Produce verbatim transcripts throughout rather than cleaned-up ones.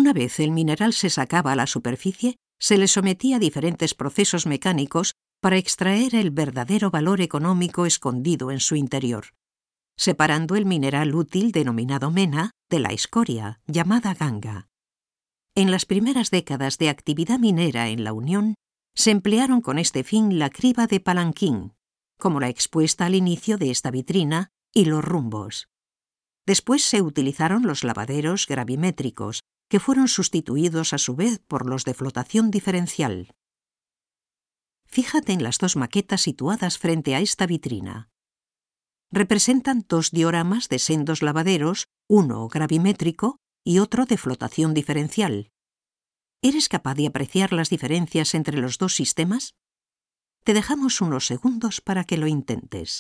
Una vez el mineral se sacaba a la superficie, se le sometía a diferentes procesos mecánicos para extraer el verdadero valor económico escondido en su interior, separando el mineral útil denominado mena de la escoria, llamada ganga. En las primeras décadas de actividad minera en la Unión, se emplearon con este fin la criba de Palanquín, como la expuesta al inicio de esta vitrina, y los rumbos. Después se utilizaron los lavaderos gravimétricos, que fueron sustituidos a su vez por los de flotación diferencial. Fíjate en las dos maquetas situadas frente a esta vitrina. Representan dos dioramas de sendos lavaderos, uno gravimétrico y otro de flotación diferencial. ¿Eres capaz de apreciar las diferencias entre los dos sistemas? Te dejamos unos segundos para que lo intentes.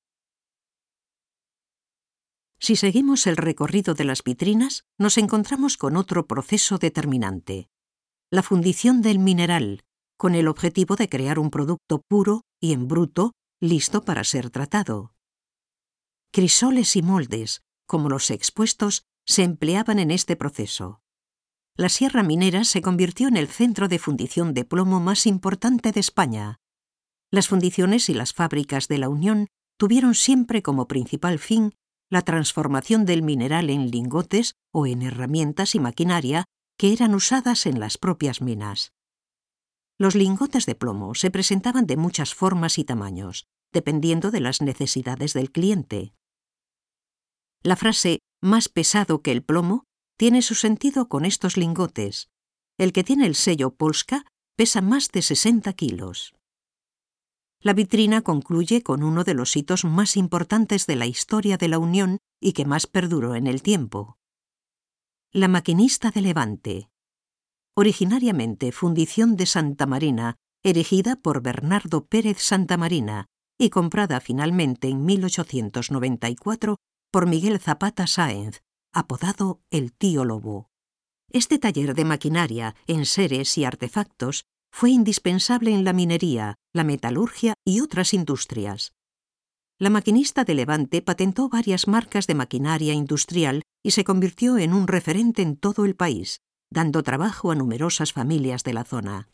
Si seguimos el recorrido de las vitrinas, nos encontramos con otro proceso determinante: la fundición del mineral, con el objetivo de crear un producto puro y en bruto, listo para ser tratado. Crisoles y moldes, como los expuestos, se empleaban en este proceso. La Sierra Minera se convirtió en el centro de fundición de plomo más importante de España. Las fundiciones y las fábricas de la Unión tuvieron siempre como principal fin la transformación del mineral en lingotes o en herramientas y maquinaria que eran usadas en las propias minas. Los lingotes de plomo se presentaban de muchas formas y tamaños, dependiendo de las necesidades del cliente. La frase «más pesado que el plomo» tiene su sentido con estos lingotes. El que tiene el sello Polska pesa más de sesenta kilos. La vitrina concluye con uno de los hitos más importantes de la historia de la Unión y que más perduró en el tiempo. La Maquinista de Levante. Originariamente fundición de Santa Marina, erigida por Bernardo Pérez Santamarina y comprada finalmente en mil ochocientos noventa y cuatro por Miguel Zapata Sáenz, apodado el Tío Lobo. Este taller de maquinaria, enseres y artefactos fue indispensable en la minería, la metalurgia y otras industrias. La Maquinista de Levante patentó varias marcas de maquinaria industrial y se convirtió en un referente en todo el país, dando trabajo a numerosas familias de la zona.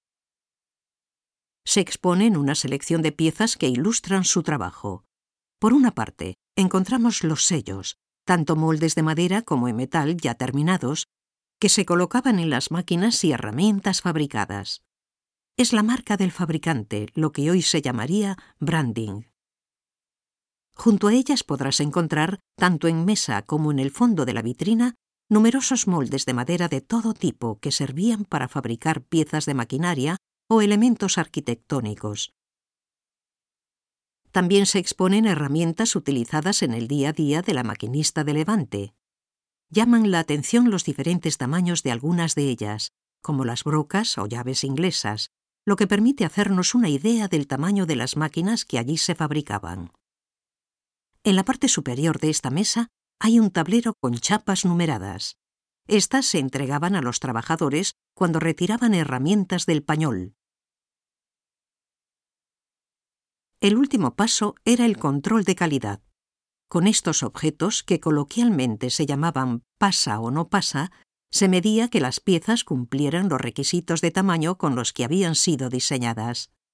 Se exponen una selección de piezas que ilustran su trabajo. Por una parte, encontramos los sellos, tanto moldes de madera como en metal ya terminados, que se colocaban en las máquinas y herramientas fabricadas. Es la marca del fabricante, lo que hoy se llamaría branding. Junto a ellas podrás encontrar, tanto en mesa como en el fondo de la vitrina, numerosos moldes de madera de todo tipo que servían para fabricar piezas de maquinaria o elementos arquitectónicos. También se exponen herramientas utilizadas en el día a día de la Maquinista de Levante. Llaman la atención los diferentes tamaños de algunas de ellas, como las brocas o llaves inglesas, lo que permite hacernos una idea del tamaño de las máquinas que allí se fabricaban. En la parte superior de esta mesa hay un tablero con chapas numeradas. Estas se entregaban a los trabajadores cuando retiraban herramientas del pañol. El último paso era el control de calidad. Con estos objetos, que coloquialmente se llamaban pasa o no pasa, se medía que las piezas cumplieran los requisitos de tamaño con los que habían sido diseñadas.